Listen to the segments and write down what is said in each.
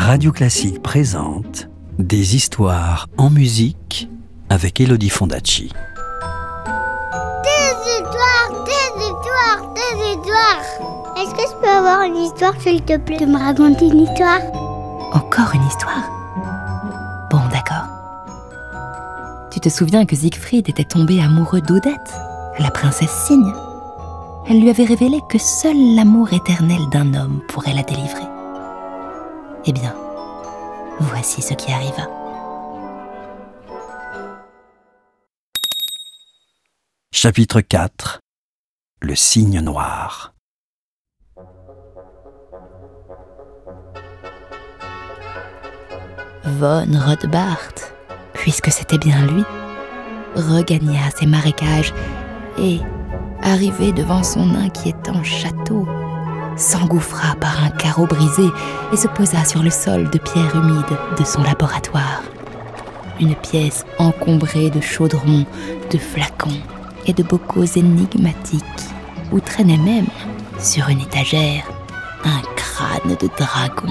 Radio Classique présente Des histoires en musique avec Elodie Fondacci. Des histoires. Est-ce que je peux avoir une histoire, s'il te plaît, de me raconter une histoire? Encore une histoire? Bon, d'accord. Tu te souviens que Siegfried était tombé amoureux d'Odette, la princesse cygne? Elle lui avait révélé que seul l'amour éternel d'un homme pourrait la délivrer. Eh bien, voici ce qui arriva. Chapitre 4. Le cygne noir. Von Rothbart, puisque c'était bien lui, regagna ses marécages et, arrivé devant son inquiétant château, s'engouffra par un carreau brisé et se posa sur le sol de pierre humide de son laboratoire. Une pièce encombrée de chaudrons, de flacons et de bocaux énigmatiques, où traînait même, sur une étagère, un crâne de dragon.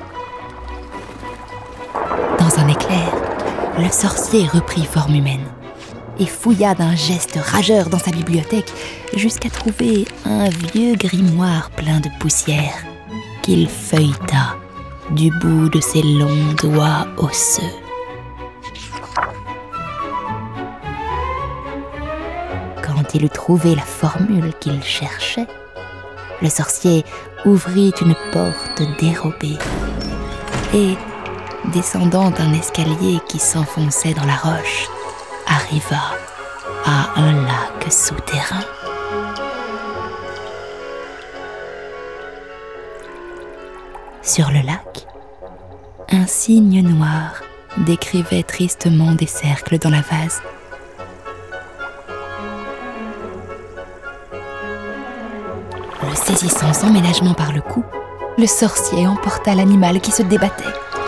Dans un éclair, le sorcier reprit forme humaine et fouilla d'un geste rageur dans sa bibliothèque jusqu'à trouver un vieux grimoire plein de poussière qu'il feuilleta du bout de ses longs doigts osseux. Quand il eut trouvé la formule qu'il cherchait, le sorcier ouvrit une porte dérobée et, descendant un escalier qui s'enfonçait dans la roche, arriva à un lac souterrain. Sur le lac, un cygne noir décrivait tristement des cercles dans la vase. Le saisissant sans ménagement par le cou, le sorcier emporta l'animal qui se débattait.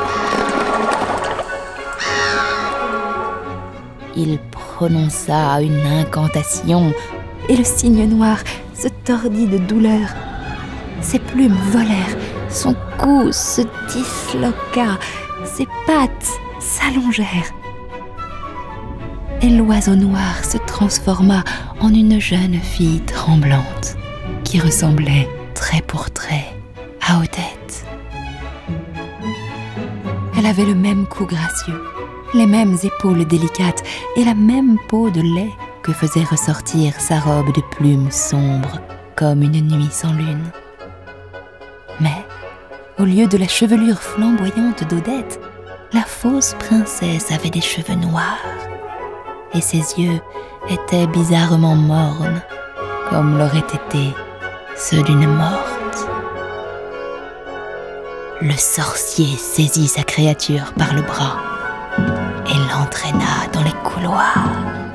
Il prononça une incantation et le cygne noir se tordit de douleur. Ses plumes volèrent, son cou se disloqua, ses pattes s'allongèrent. Et l'oiseau noir se transforma en une jeune fille tremblante qui ressemblait trait pour trait à Odette. Elle avait le même cou gracieux, les mêmes épaules délicates et la même peau de lait que faisait ressortir sa robe de plumes sombres comme une nuit sans lune. Mais, au lieu de la chevelure flamboyante d'Odette, la fausse princesse avait des cheveux noirs et ses yeux étaient bizarrement mornes, comme l'auraient été ceux d'une morte. Le sorcier saisit sa créature par le bras et l'entraîna dans les couloirs.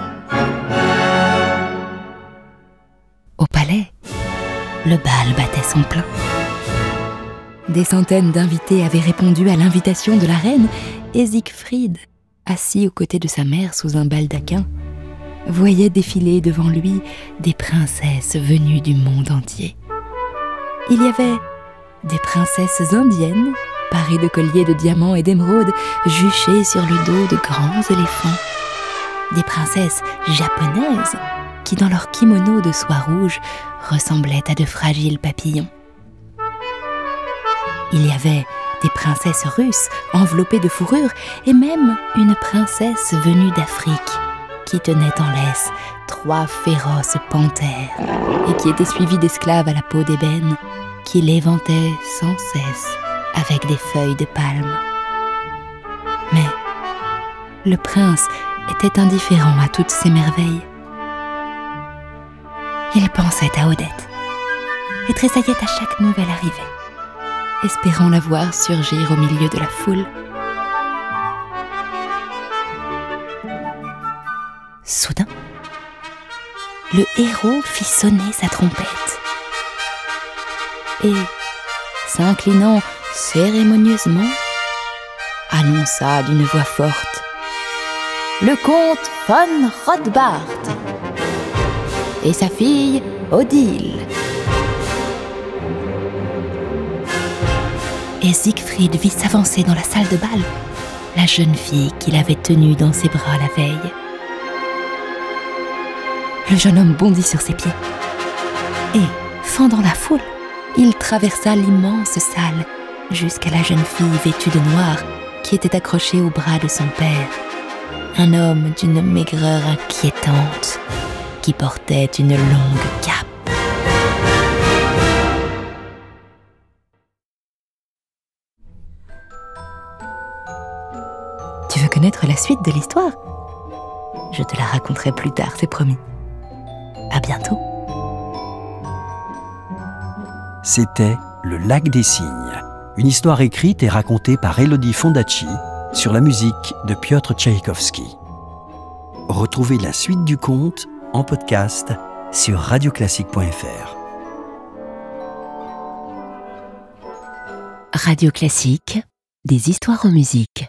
Au palais, le bal battait son plein. Des centaines d'invités avaient répondu à l'invitation de la reine et Siegfried, assis aux côtés de sa mère sous un baldaquin, voyait défiler devant lui des princesses venues du monde entier. Il y avait des princesses indiennes, parées de colliers de diamants et d'émeraudes, juchées sur le dos de grands éléphants. Des princesses japonaises, qui dans leurs kimonos de soie rouge ressemblaient à de fragiles papillons. Il y avait des princesses russes enveloppées de fourrure et même une princesse venue d'Afrique qui tenait en laisse 3 féroces panthères et qui était suivie d'esclaves à la peau d'ébène qui l'éventaient sans cesse avec des feuilles de palme. Mais le prince était indifférent à toutes ces merveilles. Il pensait à Odette et tressaillait à chaque nouvelle arrivée, espérant la voir surgir au milieu de la foule. Soudain, le héros fit sonner sa trompette et, s'inclinant cérémonieusement, annonça d'une voix forte « Le comte von Rothbart et sa fille Odile ». et Siegfried vit s'avancer dans la salle de bal la jeune fille qu'il avait tenue dans ses bras la veille. Le jeune homme bondit sur ses pieds et, fendant la foule, il traversa l'immense salle jusqu'à la jeune fille vêtue de noir qui était accrochée au bras de son père, un homme d'une maigreur inquiétante qui portait une longue cape. Tu veux connaître la suite de l'histoire ? Je te la raconterai plus tard, c'est promis. À bientôt. C'était Le Lac des Cygnes, une histoire écrite et racontée par Elodie Fondacci sur la musique de Piotr Tchaïkovski. Retrouvez la suite du conte en podcast sur radioclassique.fr. Radio Classique, des histoires en musique.